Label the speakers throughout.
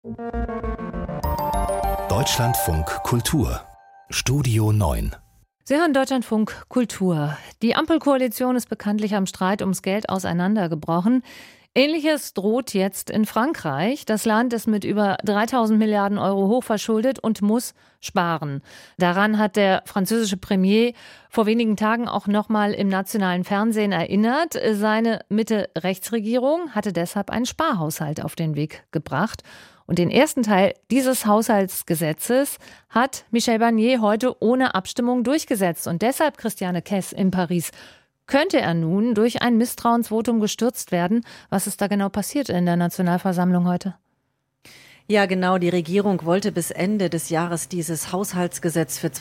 Speaker 1: Deutschlandfunk Kultur Studio 9.
Speaker 2: Sie hören Deutschlandfunk Kultur. Die Ampelkoalition ist bekanntlich am Streit ums Geld auseinandergebrochen. Ähnliches droht jetzt in Frankreich. Das Land ist mit über 3.000 Milliarden Euro hochverschuldet und muss sparen. Daran hat der französische Premier vor wenigen Tagen auch nochmal im nationalen Fernsehen erinnert. Seine Mitte-Rechts-Regierung hatte deshalb einen Sparhaushalt auf den Weg gebracht. Und den ersten Teil dieses Haushaltsgesetzes hat Michel Barnier heute ohne Abstimmung durchgesetzt. Und deshalb, Christiane Kess in Paris, könnte er nun durch ein Misstrauensvotum gestürzt werden. Was ist da genau passiert in der Nationalversammlung heute?
Speaker 3: Ja, genau. Die Regierung wollte bis Ende des Jahres dieses Haushaltsgesetz für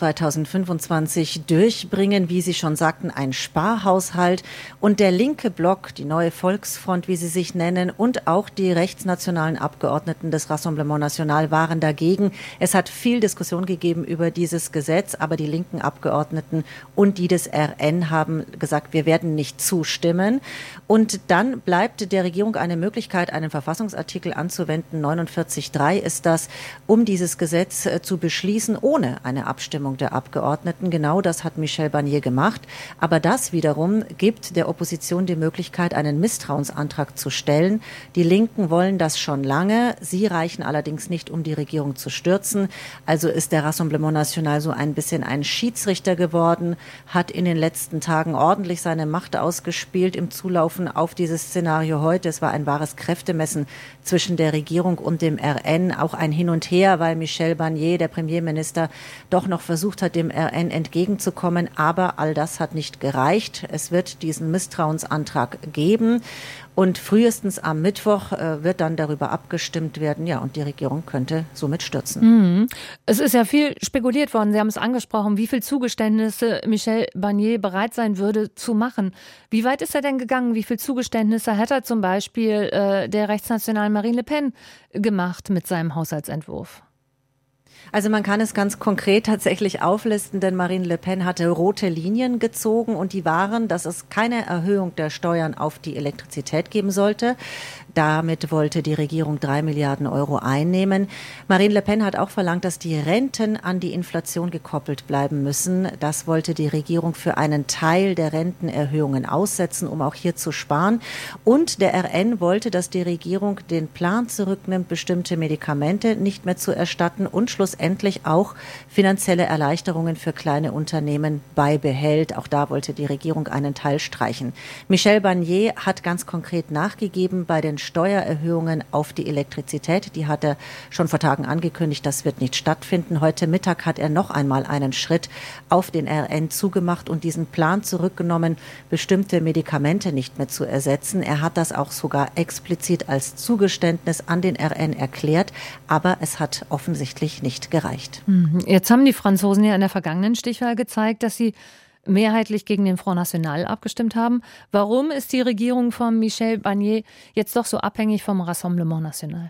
Speaker 3: 2025 durchbringen. Wie Sie schon sagten, ein Sparhaushalt. Und der linke Block, die neue Volksfront, wie sie sich nennen, und auch die rechtsnationalen Abgeordneten des Rassemblement National waren dagegen. Es hat viel Diskussion gegeben über dieses Gesetz, aber die linken Abgeordneten und die des RN haben gesagt, wir werden nicht zustimmen. Und dann bleibt der Regierung eine Möglichkeit, einen Verfassungsartikel anzuwenden, 49.3 ist das, um dieses Gesetz zu beschließen, ohne eine Abstimmung der Abgeordneten. Genau das hat Michel Barnier gemacht. Aber das wiederum gibt der Opposition die Möglichkeit, einen Misstrauensantrag zu stellen. Die Linken wollen das schon lange. Sie reichen allerdings nicht, um die Regierung zu stürzen. Also ist der Rassemblement National so ein bisschen ein Schiedsrichter geworden, hat in den letzten Tagen ordentlich seine Macht ausgespielt im Zulaufen auf dieses Szenario heute. Es war ein wahres Kräftemessen zwischen der Regierung und dem RN, auch ein Hin und Her, weil Michel Barnier, der Premierminister, doch noch versucht hat, dem RN entgegenzukommen. Aber all das hat nicht gereicht. Es wird diesen Misstrauensantrag geben. Und frühestens am Mittwoch wird dann darüber abgestimmt werden. Ja, und die Regierung könnte somit stürzen.
Speaker 2: Es ist ja viel spekuliert worden. Sie haben es angesprochen, wie viel Zugeständnisse Michel Barnier bereit sein würde zu machen. Wie weit ist er denn gegangen? Wie viel Zugeständnisse hat er zum Beispiel der rechtsnationalen Marine Le Pen gemacht mit seinem Haushaltsentwurf?
Speaker 3: Also man kann es ganz konkret tatsächlich auflisten, denn Marine Le Pen hatte rote Linien gezogen und die waren, dass es keine Erhöhung der Steuern auf die Elektrizität geben sollte. Damit wollte die Regierung 3 Milliarden Euro einnehmen. Marine Le Pen hat auch verlangt, dass die Renten an die Inflation gekoppelt bleiben müssen. Das wollte die Regierung für einen Teil der Rentenerhöhungen aussetzen, um auch hier zu sparen. Und der RN wollte, dass die Regierung den Plan zurücknimmt, bestimmte Medikamente nicht mehr zu erstatten und schlussendlich auch finanzielle Erleichterungen für kleine Unternehmen beibehält. Auch da wollte die Regierung einen Teil streichen. Michel Barnier hat ganz konkret nachgegeben bei den Steuererhöhungen auf die Elektrizität. Die hat er schon vor Tagen angekündigt, das wird nicht stattfinden. Heute Mittag hat er noch einmal einen Schritt auf den RN zugemacht und diesen Plan zurückgenommen, bestimmte Medikamente nicht mehr zu ersetzen. Er hat das auch sogar explizit als Zugeständnis an den RN erklärt, aber es hat offensichtlich nicht gereicht.
Speaker 2: Jetzt haben die Franzosen ja in der vergangenen Stichwahl gezeigt, dass sie mehrheitlich gegen den Front National abgestimmt haben. Warum ist die Regierung von Michel Barnier jetzt doch so abhängig vom Rassemblement National?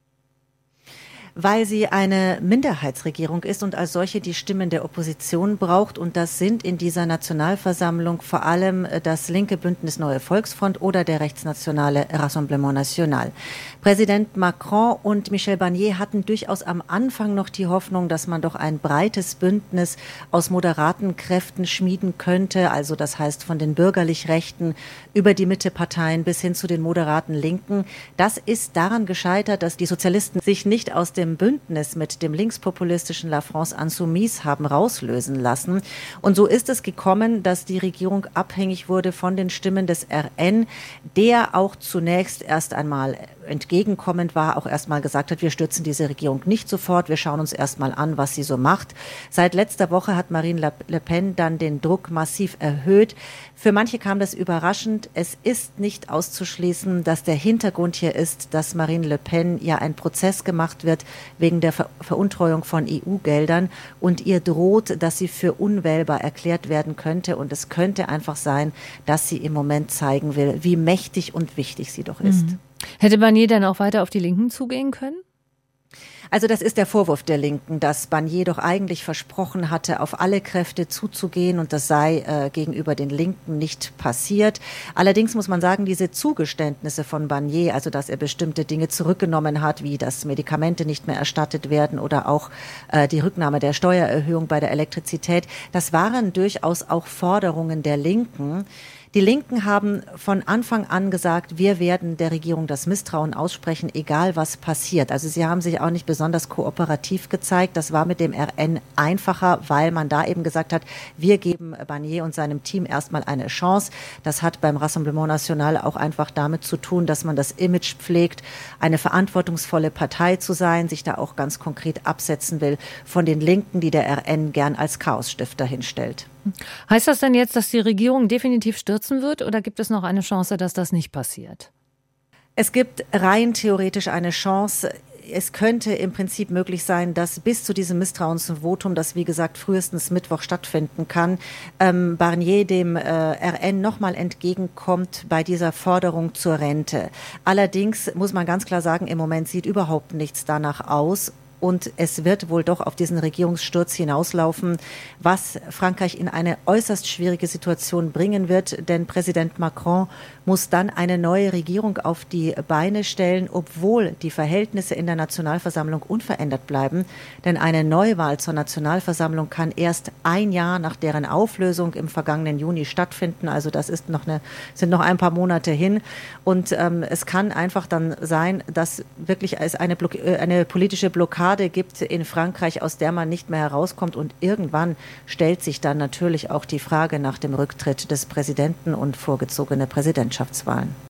Speaker 3: Weil sie eine Minderheitsregierung ist und als solche die Stimmen der Opposition braucht. Und das sind in dieser Nationalversammlung vor allem das linke Bündnis Neue Volksfront oder der rechtsnationale Rassemblement National. Präsident Macron und Michel Barnier hatten durchaus am Anfang noch die Hoffnung, dass man doch ein breites Bündnis aus moderaten Kräften schmieden könnte. Also das heißt von den bürgerlich Rechten über die Mitteparteien bis hin zu den moderaten Linken. Das ist daran gescheitert, dass die Sozialisten sich nicht aus dem Bündnis mit dem linkspopulistischen La France Insoumise haben rauslösen lassen. Und so ist es gekommen, dass die Regierung abhängig wurde von den Stimmen des RN, der auch zunächst erst einmal entgegenkommend war, auch erst mal gesagt hat, wir stürzen diese Regierung nicht sofort, wir schauen uns erst mal an, was sie so macht. Seit letzter Woche hat Marine Le Pen dann den Druck massiv erhöht. Für manche kam das überraschend. Es ist nicht auszuschließen, dass der Hintergrund hier ist, dass Marine Le Pen ja ein Prozess gemacht wird wegen der Veruntreuung von EU-Geldern und ihr droht, dass sie für unwählbar erklärt werden könnte. Und es könnte einfach sein, dass sie im Moment zeigen will, wie mächtig und wichtig sie doch ist.
Speaker 2: Hätte Barnier dann auch weiter auf die Linken zugehen können?
Speaker 3: Also das ist der Vorwurf der Linken, dass Barnier doch eigentlich versprochen hatte, auf alle Kräfte zuzugehen und das sei gegenüber den Linken nicht passiert. Allerdings muss man sagen, diese Zugeständnisse von Barnier, also dass er bestimmte Dinge zurückgenommen hat, wie dass Medikamente nicht mehr erstattet werden oder auch die Rücknahme der Steuererhöhung bei der Elektrizität, das waren durchaus auch Forderungen der Linken. Die Linken haben von Anfang an gesagt, wir werden der Regierung das Misstrauen aussprechen, egal was passiert. Also sie haben sich auch nicht besonders kooperativ gezeigt. Das war mit dem RN einfacher, weil man da eben gesagt hat, wir geben Barnier und seinem Team erstmal eine Chance. Das hat beim Rassemblement National auch einfach damit zu tun, dass man das Image pflegt, eine verantwortungsvolle Partei zu sein, sich da auch ganz konkret absetzen will von den Linken, die der RN gern als Chaosstifter hinstellt.
Speaker 2: Heißt das denn jetzt, dass die Regierung definitiv stürzen wird oder gibt es noch eine Chance, dass das nicht passiert?
Speaker 3: Es gibt rein theoretisch eine Chance. Es könnte im Prinzip möglich sein, dass bis zu diesem Misstrauensvotum, das wie gesagt frühestens Mittwoch stattfinden kann, Barnier dem RN nochmal entgegenkommt bei dieser Forderung zur Rente. Allerdings muss man ganz klar sagen, im Moment sieht überhaupt nichts danach aus. Und es wird wohl doch auf diesen Regierungssturz hinauslaufen, was Frankreich in eine äußerst schwierige Situation bringen wird. Denn Präsident Macron muss dann eine neue Regierung auf die Beine stellen, obwohl die Verhältnisse in der Nationalversammlung unverändert bleiben. Denn eine Neuwahl zur Nationalversammlung kann erst ein Jahr nach deren Auflösung im vergangenen Juni stattfinden. Also das ist sind noch ein paar Monate hin. Und es kann einfach dann sein, dass wirklich es eine politische Blockade gibt in Frankreich, aus der man nicht mehr herauskommt. Und irgendwann stellt sich dann natürlich auch die Frage nach dem Rücktritt des Präsidenten und vorgezogene Präsidentschaftswahlen.